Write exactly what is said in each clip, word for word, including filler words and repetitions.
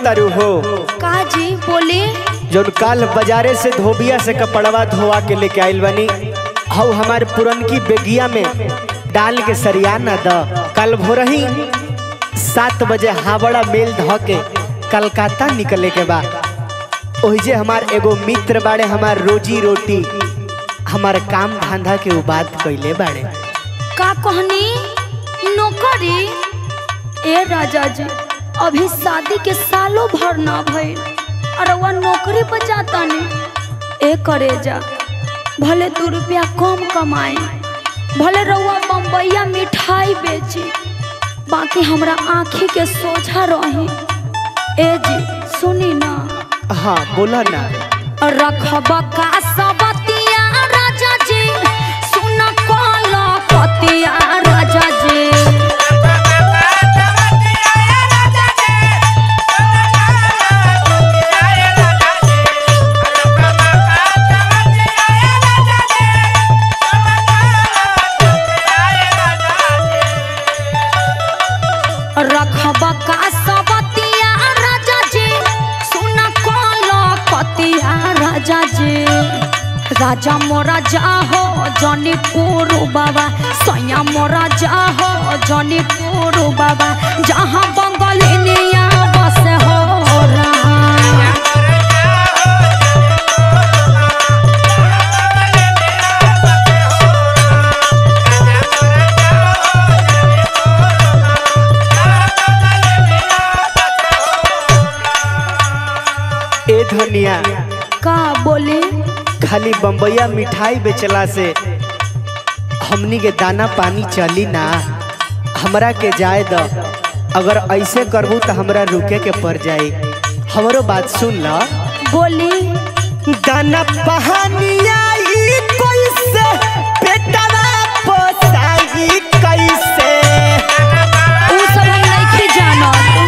तारू हो। का जी बोली? जो काल बाजारे से धोबिया से कपड़वा धोवा के लेके आइल बनी, हऊ हमारे पुरनकी बेगिया में डाल के सरिया न द। कल भोरही सात बजे हावड़ा मेल ध के कलकत्ता निकले के बा। ओहिजे हमार एगो मित्र बाड़े, हमार रोजी रोटी हमार काम धंधा के उ बात कैले बाड़े। का कहनी? नौकरी? ए राजा जी, अभी शादी के सालों भर ना भइल और वह नौकरी पर जाता नहीं। ए करे जा, भले दो रुपया कम कमाई, भले रउआ बम्बैया मिठाई बेची, बाकी हमरा आँखी के सोझा रही। ए जी सुनी ना। हाँ बोला ना। रखबा का सबतिया राजा जी, सुन कोला पतिया राजा जी। रखबा का सबतिया राजा जी, सुन कोला पतिया राजा जी। राजा मोरा जाहो जौनपुर बाबा, सैया मोरा जाहो जौनपुर बाबा, जहाँ बंगलिनिया बस हो रहा। ए धनिया का बोली? खाली बम्बैया मिठाई बेचला से हमनी के दाना पानी चली ना। हमरा के जाए द, अगर ऐसे करबू तो हमरा रुके के पड़ जाई। हमरो बात सुन ल। बोली। दाना पहानिया ई कैसे पेटवा पोसाई कैसे? उ सब हम नहीं जानत।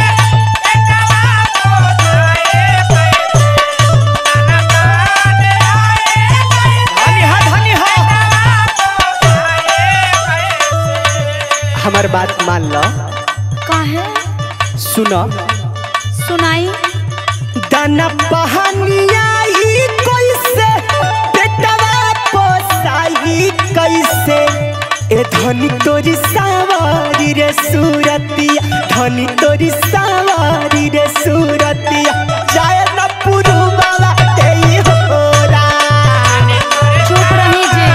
हमार बात मान लो। काहे? सुनो। सुनाई। दाना पहानिया ई कैसे पेटवा पोसाई कैसे? ए धनी तोरी सवारी रे सूरतिया, धनी तोरी सवारी रे सूरतिया, जाए न पुरु बाबा तेई होरा। चुप रही जी।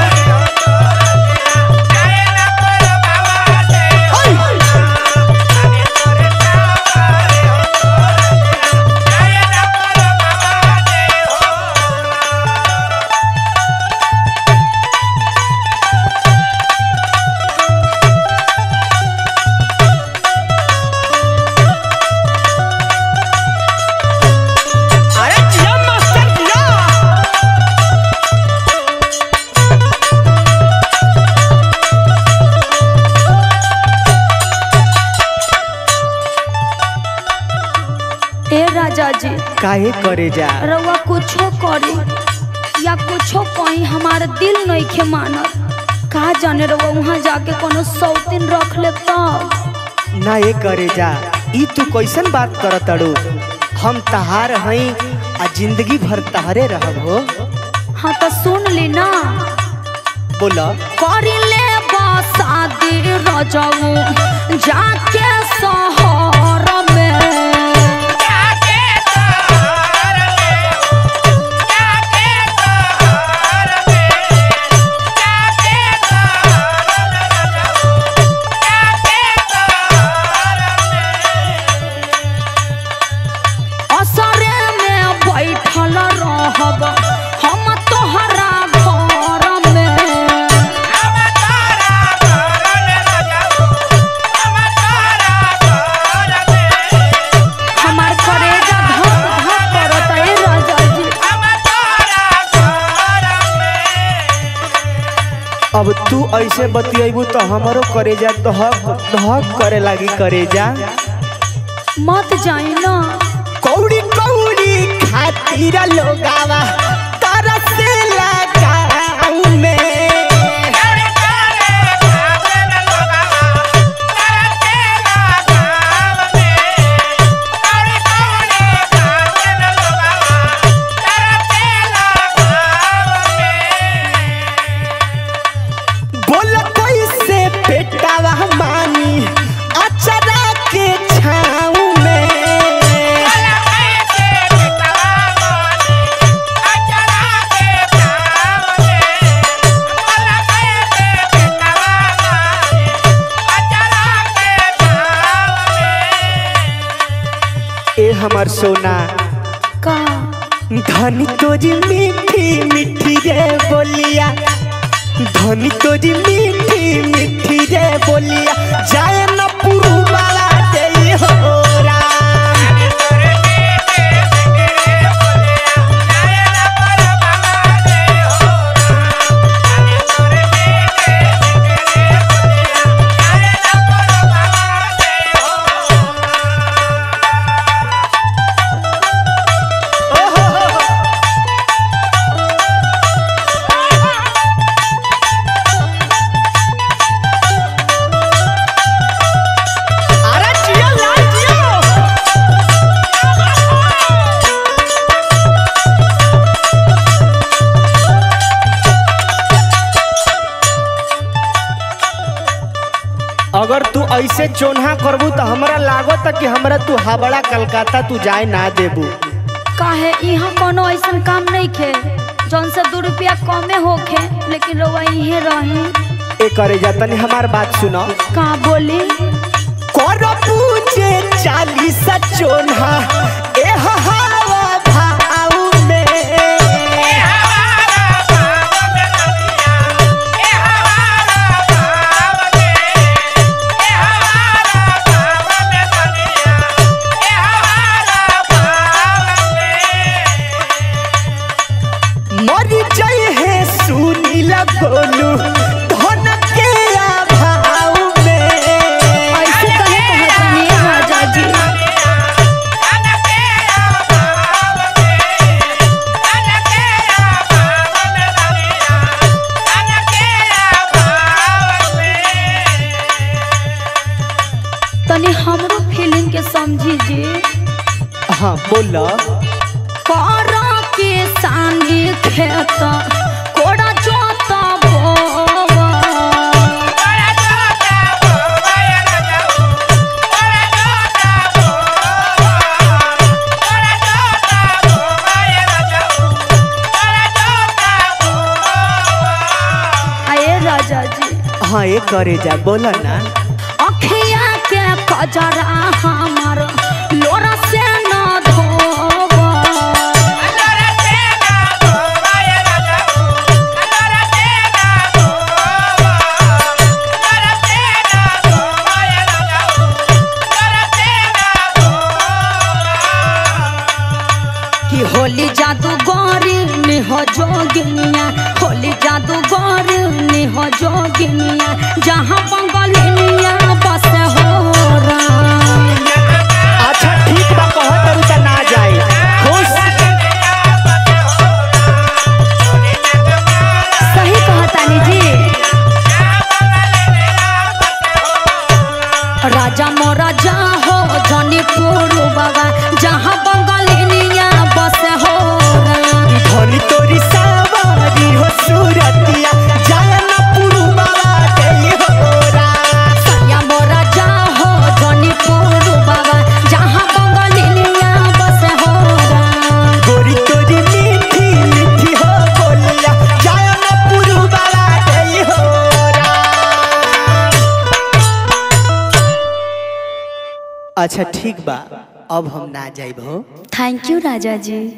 काहे करे जा? रउआ कुछो करी या कुछो कहीं, हमारे दिल नहीं खे मानत। का जाने रउआ वहाँ जाके कोनो सौतीन रख ले तब। ना ये करे जा, ई तू कैसन बात करत अड़ू? हम तहार हई आ जिंदगी भर तहरे रहब हो। हाँ तो सुन ली ना। बोला। करी ले शादी रजऊ जाके शहर में, हम तोहरा घर में। हमार करेजा धक धक करत है राजा जी। अब तू ऐसे बतियाबू तो हमारो करेजा धक धक करे लागी। करेजा मत जाई ना। कौड़ी कौड़ी खातिर लोगावा तरसेला गाँव में। सोना का धनी तोरी मीठी मीठी रे बोलिया, धनी तोरी मीठी मीठी रे बोलिया, जाए न पुरुबाला दे हो अगर तू ऐसे चोन्हा करबू तो हमरा लागत कि हमरा तू हावड़ा कलकत्ता तू जाए ना देबू। काहे यहाँ कोनो ऐसा काम नहीं खे जौन से दो रुपया कमे होखे, लेकिन रउआ इहे रही। ए करे जा तनी हमार बात सुनो। का बोली करबू जे चालीस चोन्हा ए हवा भाव में, बोलू धन के अभाव में ऐसे कहे कहतनी राजा जी। तनी हमरो फीलिंग के समझी जी। हाँ बोला। करा के सानी खेत कोड़ा जोता बोवा, आए राजा जी। हाँ ये करे जा बोला ना। अखिया के कजरा हमार लोरा से न धोवा, होली जादूगरी निह जोगिनिया, होली जादूगरी निह जोगिनिया, जहाँ बंगलिनिया बस हो राम। अच्छा ठीक बा कहत रहू त ना जाए खुश। सही कहतानी जी। राजा मोरा जा हो जनी पुरु बाबा, जहाँ बंगलिनिया बस हो राम। धनी तोरी सवारी हो सूरतिया, जाए न पुरुबाला दे हो राम। सैया मोरा जा हो जनी पुरु बाबा, जहाँ बंगलिनिया बस हो राम। गोरी तोरी मीठी मीठी हो बोलिया, जाए न पुरुबाला दे हो राम। अच्छा ठीक बा अब हम ना जाइब हो। थैंक यू राजा जी।